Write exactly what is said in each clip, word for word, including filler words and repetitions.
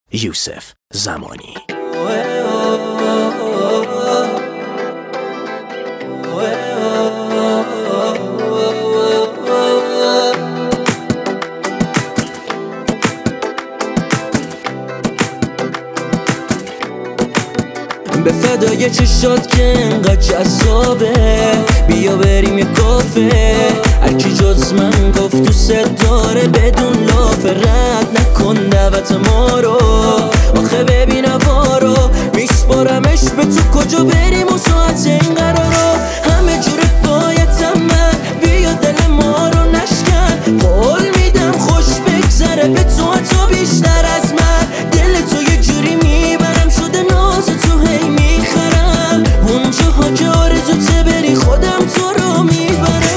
یوسف زمانی. به فدای چشات که انقدر جذابه، بیا بریم یه کافه. هرکی جز من گفت دوست داره بدون لاف، رد نکن دعوت ما رو. آخه ببین هوا رو میسپارمش به تو، کجا بریم و ساعت این قرارو. همه جور بایدم من، بیا دل ما رو نشکن. قول میدم خوش بگذره به تو حتی بیشتر از من. دل تو یه جوری میبرم شده ناز تو هی میخرم. اونجاها که آرزوته بری خودم تو رو میبرم.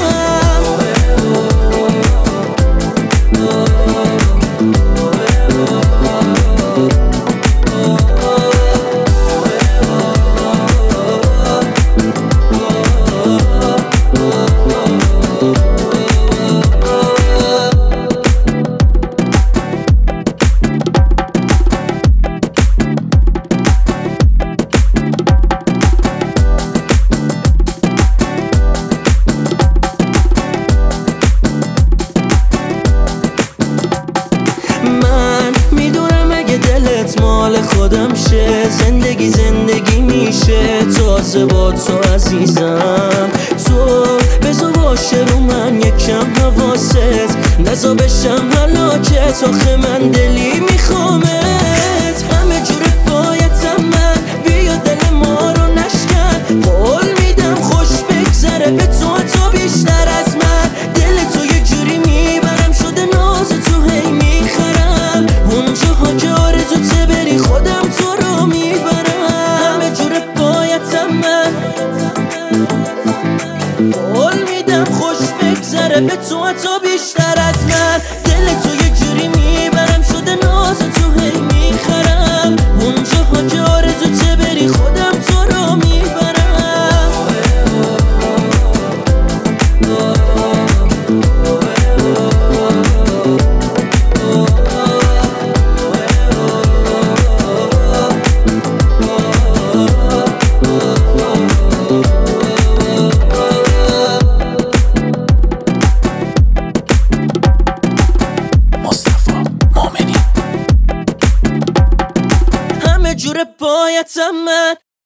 مال خودم شه، زندگی زندگی میشه تازه با تو عزیزم. تو بذار باشه رو من یکم حواست، نزا بشم هلاکت. آخه من دلی میخوامت، همه جور بایدم من، بیا دل ما رو نشکن. قول میدم خوش بگذره به تو حتی بیشتر از من. دل تو یه جوری میبرم شده ناز تو هی میخرم. اونجاها که آرزوته بری خودم تو رو میبرم. همه جور بایدم من، قول میدم خوش بگذره به تو حتی بیشتر.